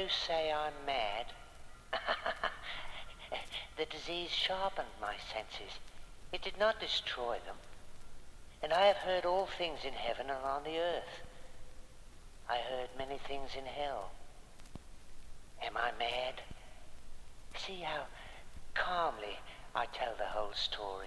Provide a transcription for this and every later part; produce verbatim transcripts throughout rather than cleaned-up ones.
you say I'm mad? The disease sharpened my senses. It did not destroy them. And I have heard all things in heaven and on the earth. I heard many things in hell. Am I mad? See how calmly I tell the whole story.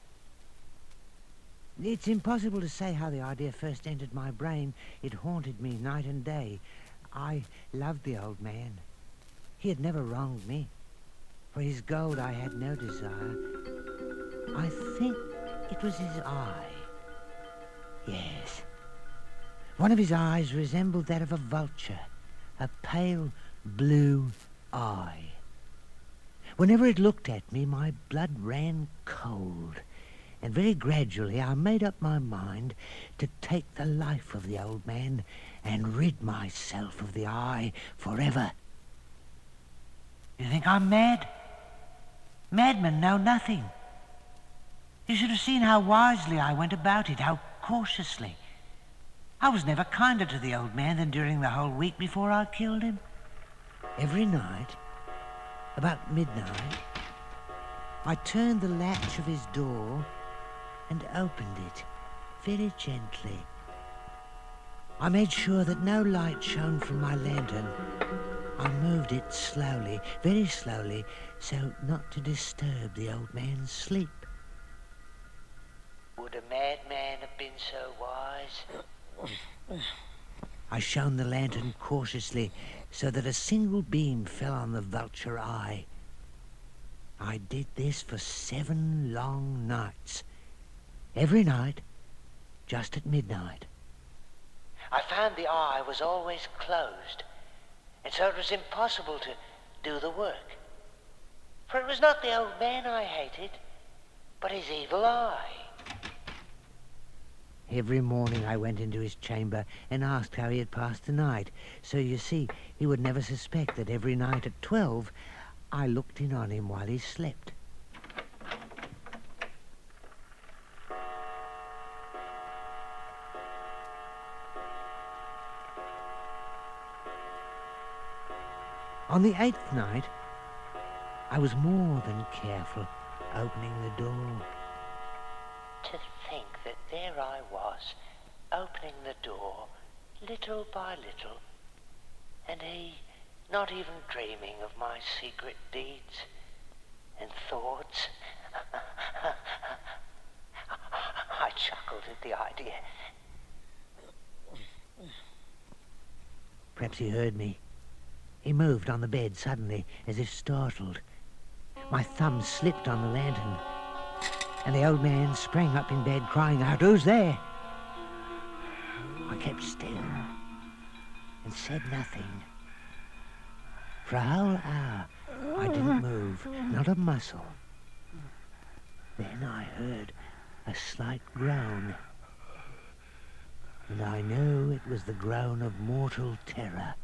It's impossible to say how the idea first entered my brain. It haunted me night and day. I loved the old man. He had never wronged me. For his gold I had no desire. I think it was his eye. Yes. One of his eyes resembled that of a vulture, a pale blue eye. Whenever it looked at me, my blood ran cold, and very gradually I made up my mind to take the life of the old man and rid myself of the eye forever. You think I'm mad? Madmen know nothing. You should have seen how wisely I went about it, how cautiously. I was never kinder to the old man than during the whole week before I killed him. Every night, about midnight, I turned the latch of his door and opened it very gently. I made sure that no light shone from my lantern. I moved it slowly, very slowly, so not to disturb the old man's sleep. Would a madman have been so wise? I shone the lantern cautiously so that a single beam fell on the vulture eye. I did this for seven long nights. Every night, just at midnight. I found the eye was always closed, and so it was impossible to do the work. For it was not the old man I hated, but his evil eye. Every morning I went into his chamber and asked how he had passed the night. So you see, he would never suspect that every night at twelve I looked in on him while he slept. On the eighth night, I was more than careful, opening the door. To think that there I was, opening the door, little by little, and he not even dreaming of my secret deeds and thoughts. I chuckled at the idea. Perhaps he heard me. He moved on the bed suddenly, as if startled. My thumb slipped on the lantern, and the old man sprang up in bed, crying out, "Who's there?" I kept still and said nothing. For a whole hour, I didn't move, not a muscle. Then I heard a slight groan, and I knew it was the groan of mortal terror.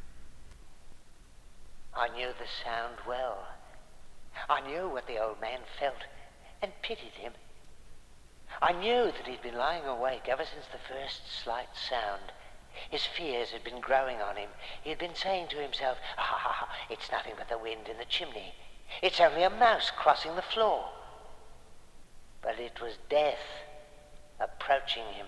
I knew the sound well. I knew what the old man felt and pitied him. I knew that he'd been lying awake ever since the first slight sound. His fears had been growing on him. He had been saying to himself, "Ah, it's nothing but the wind in the chimney. It's only a mouse crossing the floor." But it was death approaching him.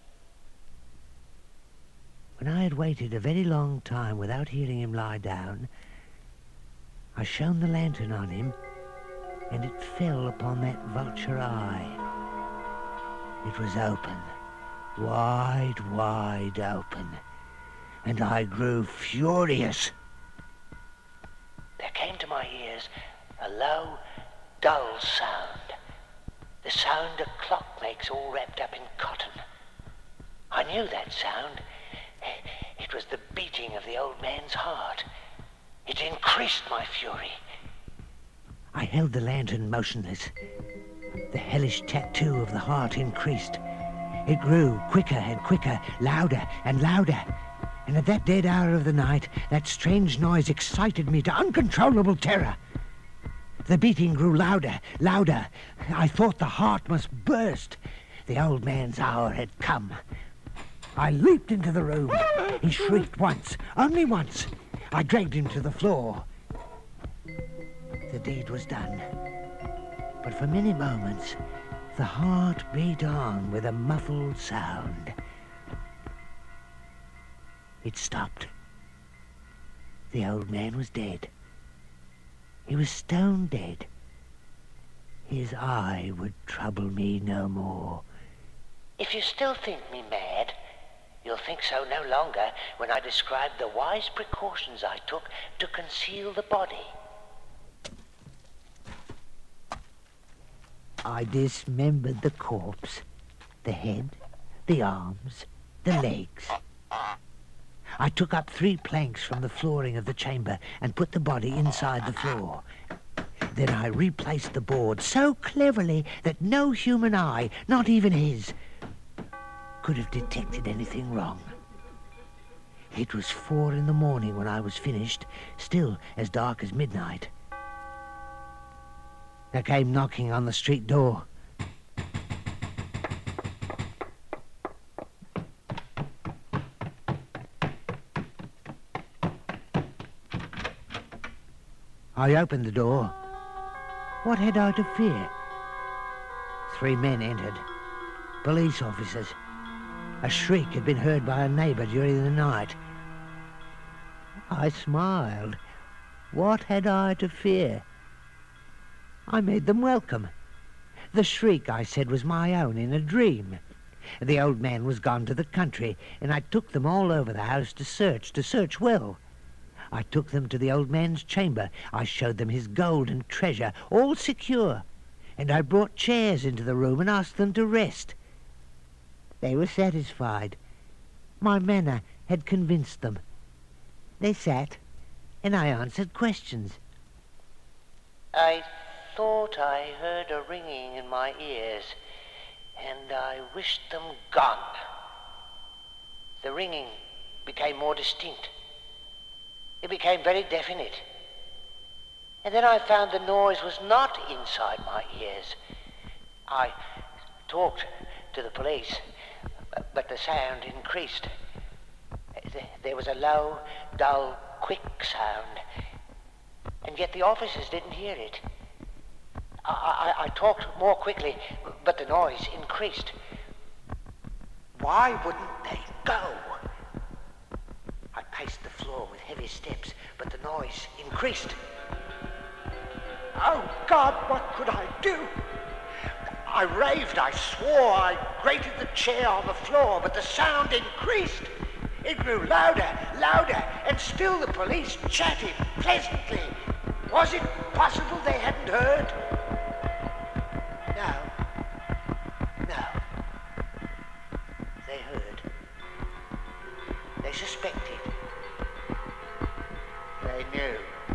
When I had waited a very long time without hearing him lie down, I shone the lantern on him, and it fell upon that vulture eye. It was open, wide, wide open, and I grew furious. There came to my ears a low, dull sound, the sound a clock makes all wrapped up in cotton. I knew that sound. It was the beating of the old man's heart. It increased my fury. I held the lantern motionless. The hellish tattoo of the heart increased. It grew quicker and quicker, louder and louder. And at that dead hour of the night, that strange noise excited me to uncontrollable terror. The beating grew louder, louder. I thought the heart must burst. The old man's hour had come. I leaped into the room. He shrieked once, only once. I dragged him to the floor. The deed was done. But for many moments, the heart beat on with a muffled sound. It stopped. The old man was dead. He was stone dead. His eye would trouble me no more. If you still think me mad, you'll think so no longer when I describe the wise precautions I took to conceal the body. I dismembered the corpse, the head, the arms, the legs. I took up three planks from the flooring of the chamber and put the body inside the floor. Then I replaced the board so cleverly that no human eye, not even his, could have detected anything wrong. It was four in the morning when I was finished, still as dark as midnight. There came knocking on the street door. I opened the door. What had I to fear? Three men entered. Police officers. A shriek had been heard by a neighbour during the night. I smiled. What had I to fear? I made them welcome. The shriek, I said, was my own in a dream. The old man was gone to the country, and I took them all over the house to search, to search well. I took them to the old man's chamber. I showed them his gold and treasure, all secure. And I brought chairs into the room and asked them to rest. They were satisfied. My manner had convinced them. They sat, and I answered questions. I thought I heard a ringing in my ears, and I wished them gone. The ringing became more distinct. It became very definite. And then I found the noise was not inside my ears. I talked to the police, but the sound increased. There was a low, dull, quick sound, and yet the officers didn't hear it. I, I, I talked more quickly, but the noise increased. Why wouldn't they go? I paced the floor with heavy steps, but the noise increased. Oh, God, what could I do? I raved, I swore, I grated the chair on the floor, but the sound increased. It grew louder, louder, and still the police chatted pleasantly. Was it possible they hadn't heard? No. No. They heard. They suspected. They knew.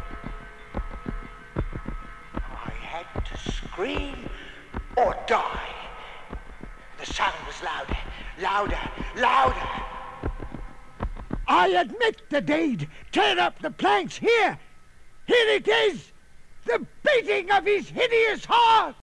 I had to scream or die. The sound was louder, louder, louder. I admit the deed. Tear up the planks. Here. Here it is. The beating of his hideous heart.